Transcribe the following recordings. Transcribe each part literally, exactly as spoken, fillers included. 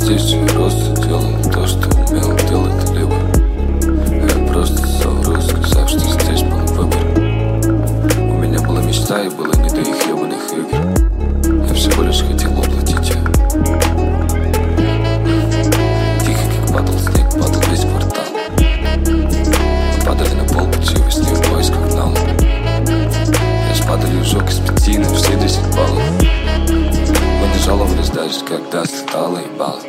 здесь я просто делал то, что умел делать либо. Я просто совру, сказав, что здесь был выбор. У меня была мечта и было не до их ебаных игр. Я всего лишь хотел уплатить ее. Тихо, как падал снег, падал весь квартал. Мы падали на пол, пути во сне в поисках нала. Я спадали ужок из пяти на все десять баллов. Мы не жаловались даже, когда слетало ебало.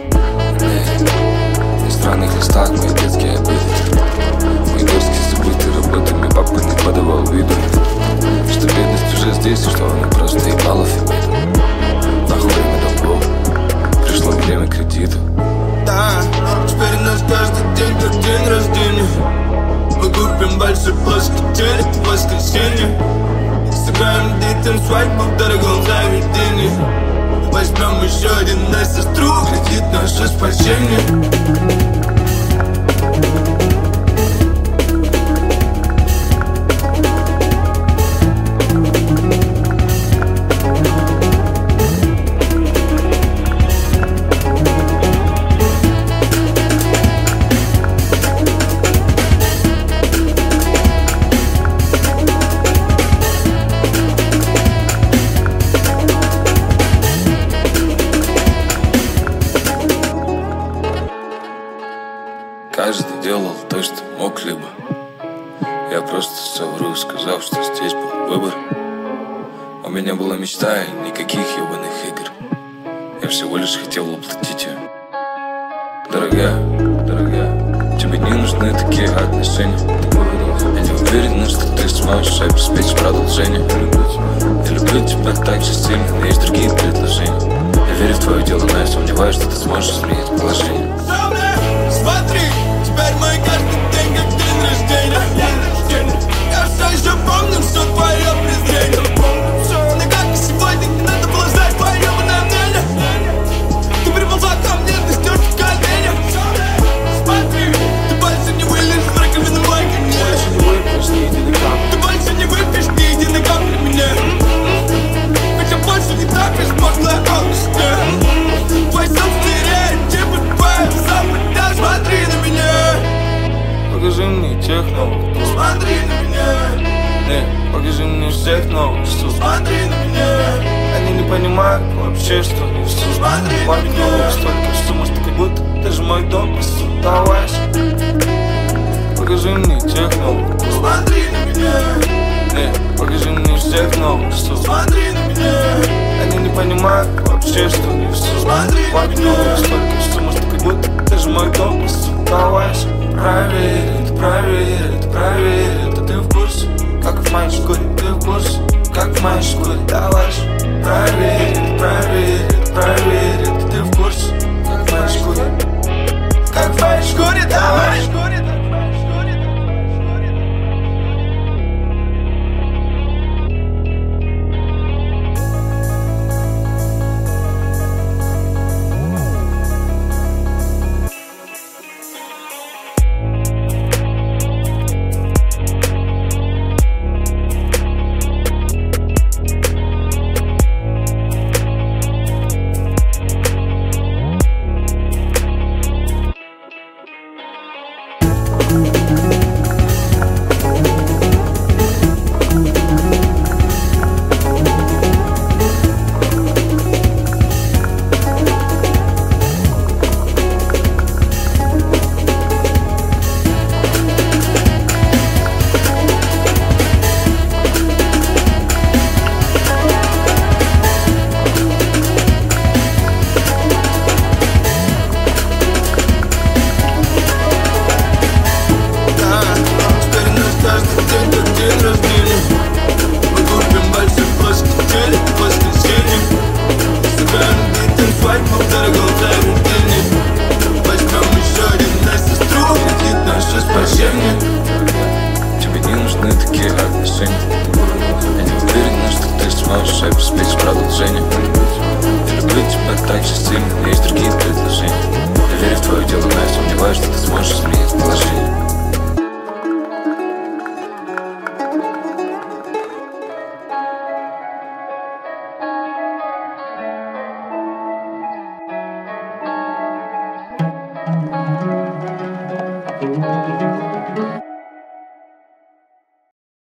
На странных листах мои детские обиды. Мои дочки забыты работами, папа не подавал виду, что бедность уже здесь, и что она просто ебала фибиду. Нахуй время долгов, пришло время кредита. Да, теперь у нас каждый день как день рождения. Мы купим большой плоский телек в воскресенье. Сыграем детям свадьбу в дорогом заведении. Возьмем еще один на сестру, кредит наше спасение. Каждый делал то, что мог, либо я просто совру, сказав, что здесь был выбор. У меня была мечта и никаких ебаных игр. Я всего лишь хотел уплатить ее. Дорогая, дорогая, тебе не нужны такие отношения. Я не уверен, что ты сможешь обеспечить продолжение. Я люблю тебя так же сильно, но есть другие предложения. Я верю в твое дело, но я сомневаюсь, что ты сможешь изменить положение. Смотри, теперь мой каждый день как день рождения. Я все еще помню все твое презрение. Но как и сегодня не надо было знать твое ебаное мнение. Ты приползла ко мне, ты стёрт в коленях. Смотри, ты больше не вылезешь в раковину мой конец. Ты больше не выпьешь ни единой капли мне. Хотя больше не так безмозглая алчность. Твой сон стереет, типа твоя запад. Смотри на меня. Покажи мне тех новых. Смотри на меня. Нет, покажи мне всех новых. Смотри на меня. Они не понимают вообще, что несу. Смотри на Мать меня. новых столько сумм, что как будто даже мой дом прису. Давай, покажи мне тех новых. Смотри на меня. Нет, покажи мне всех новых. Смотри на меня. Они не понимают вообще, что несу. Смотри на Мать меня. новых столько сумм, что как будто даже мой дом прису. Давай, проверь, это проверь, это проверь. Это ты в курсе, как в моей шкуре. Ты в курсе, как в моей шкуре. Давай, проверь, это проверь, это проверь. Это ты в курсе, как в моей шкуре. Как в моей шкуре, давай. Тебе не нужны такие отношения. Я не уверен, что ты сможешь обеспечить продолжение. Я люблю тебя так же сильно, но есть другие предложения. Я верю в твое дело, но я сомневаюсь, что ты сможешь изменить